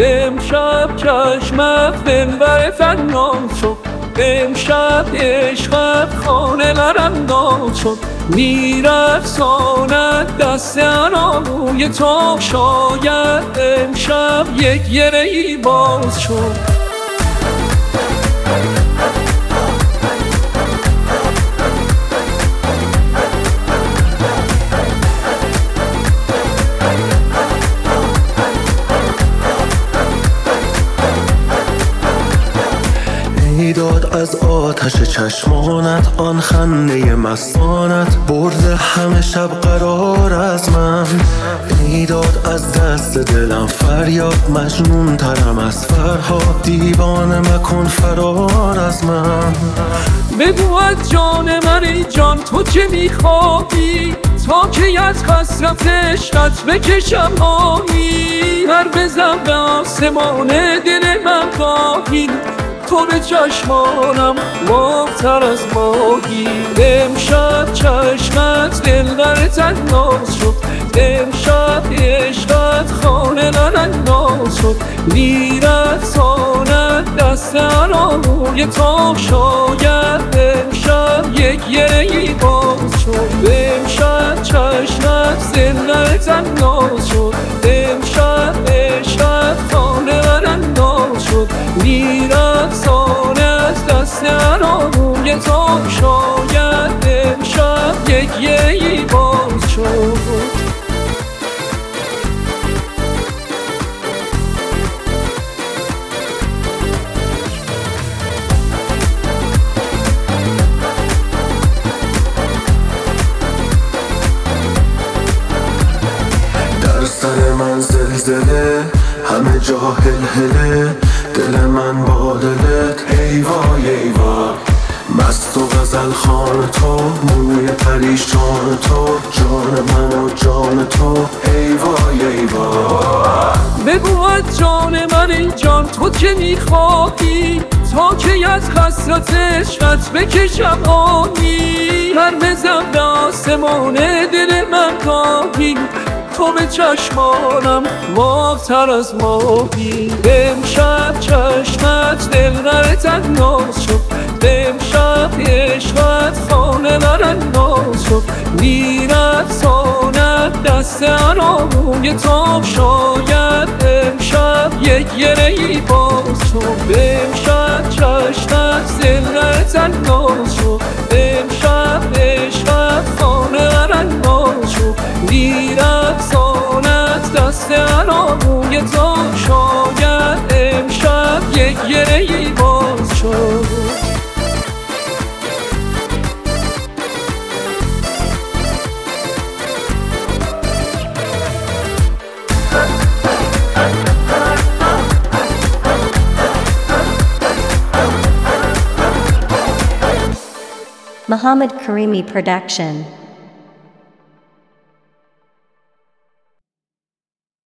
امشب چشمت دلبر فنا شد، امشب عشقت خانه برانداز شد. میرقصاند دست روی تو، شاید امشب یک گره‌ای باز شد. میداد از آتش چشمانت، آن خنده مستانت برده همه شب قرار از من. میداد از دست دلم فریاد، مجنون ترم از فرهاد، دیوانه مکن فرار از من. بگو از جان من ای جان تو چه میخواهی، تا که از حسرت عشقت بکشم آهی. هر بزن به آسمان دل من گاهی، تو به چشمانم ماه‌تر از ماهی. امشب چشمت دلبر تناز شد، امشب عشقت خانه برانداز شد. میرقصاند دست روی تو، شاید امشب یک گره‌ای باز شد. امشب چشمت دلبر تناز شد، امشب عشقت خانه برانداز شد. میرقصاند دست روی تو، شاید امشب یک گره‌ای باز شد. در سر من زلزله، همه جا هلهله، دل من با دلت ای وای ای وای. مست و غزل خوان تو، موی پریشان تو، جان من و جان تو ای وای ای وای. بگو از جان من ای جان تو چه میخواهی، تا که از حسرت عشقت بکشم آهی. هر بزن به آسمان دل من گاهی، تو به چشمانم ماه‌تر از ماهی. امشب چشمت دلبر تناز شد، امشب عشقت خانه برانداز شد. میرقصاند دست روی تو، شاید امشب یک گره‌ای باز شد. امشب چشمت دلبر تناز شد، امشب عشقت خانه برانداز شد. میرقصاند دست روی تو، شاید امشب یک گره‌ای باز شد. Muhammad Karimi Production.